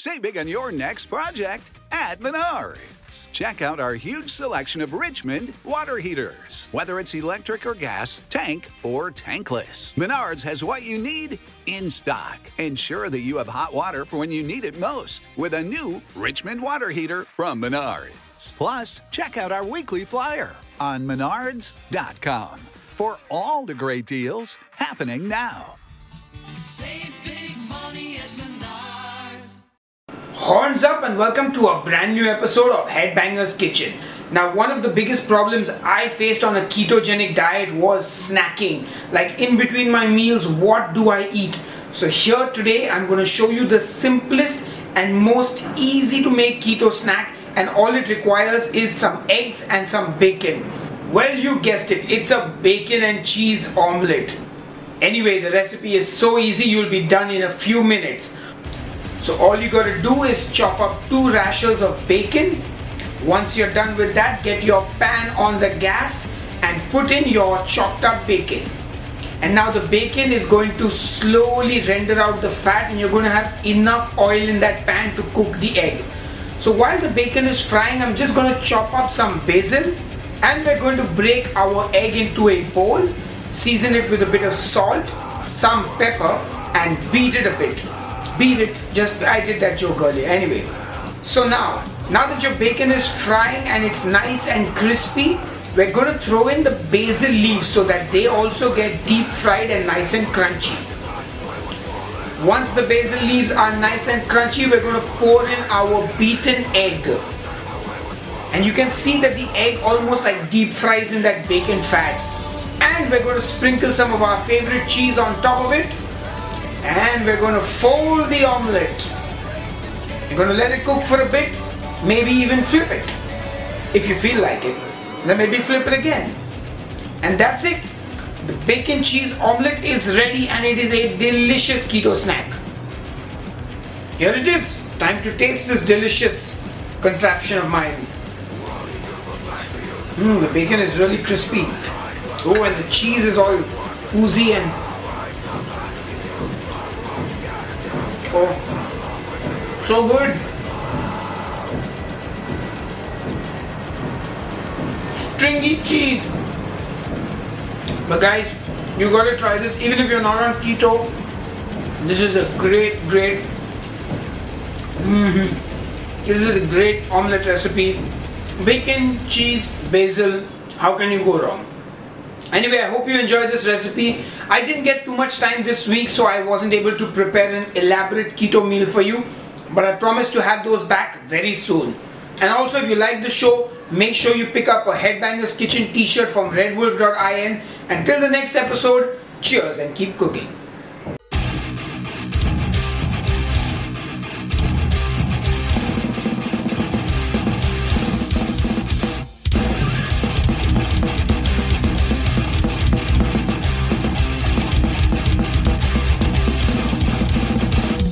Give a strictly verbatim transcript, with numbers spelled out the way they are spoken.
Save big on your next project at Menards. Check out our huge selection of Richmond water heaters. Whether it's electric or gas, tank or tankless, Menards has what you need in stock. Ensure that you have hot water for when you need it most with a new Richmond water heater from Menards. Plus, check out our weekly flyer on menards dot com for all the great deals happening now. Save big money at Menards. Horns up and welcome to a brand new episode of Headbangers Kitchen. Now, one of the biggest problems I faced on a ketogenic diet was snacking. Like in between my meals, what do I eat? So here today I'm going to show you the simplest and most easy to make keto snack, and all it requires is some eggs and some bacon. Well, you guessed it, it's a bacon and cheese omelette. Anyway, the recipe is so easy, you'll be done in a few minutes. So all you gotta do is chop up two rashers of bacon. Once you're done with that, get your pan on the gas and put in your chopped up bacon. And now the bacon is going to slowly render out the fat, and you're going to have enough oil in that pan to cook the egg. So while the bacon is frying, I'm just going to chop up some basil, and we're going to break our egg into a bowl, season it with a bit of salt, some pepper, and beat it a bit. Beat it, just I did that joke earlier. Anyway, so now, now that your bacon is frying and it's nice and crispy, we're going to throw in the basil leaves so that they also get deep fried and nice and crunchy. Once the basil leaves are nice and crunchy, we're going to pour in our beaten egg. And you can see that the egg almost like deep fries in that bacon fat. And we're going to sprinkle some of our favorite cheese on top of it. And we're going to fold the omelette. You're going to let it cook for a bit, maybe even flip it if you feel like it. Then maybe flip it again. And that's it. The bacon cheese omelette is ready, and it is a delicious keto snack. Here it is. Time to taste this delicious contraption of mine. Mmm, the bacon is really crispy. Oh, and the cheese is all oozy and oh, so good. Stringy cheese. But guys, you gotta try this. Even if you're not on keto, this is a great, great mm-hmm. This is a great omelette recipe. Bacon, cheese, basil. How can you go wrong? Anyway, I hope you enjoyed this recipe. I didn't get too much time this week, so I wasn't able to prepare an elaborate keto meal for you. But I promise to have those back very soon. And also, if you like the show, make sure you pick up a Headbangers Kitchen t-shirt from red wolf dot in. Until the next episode, cheers and keep cooking.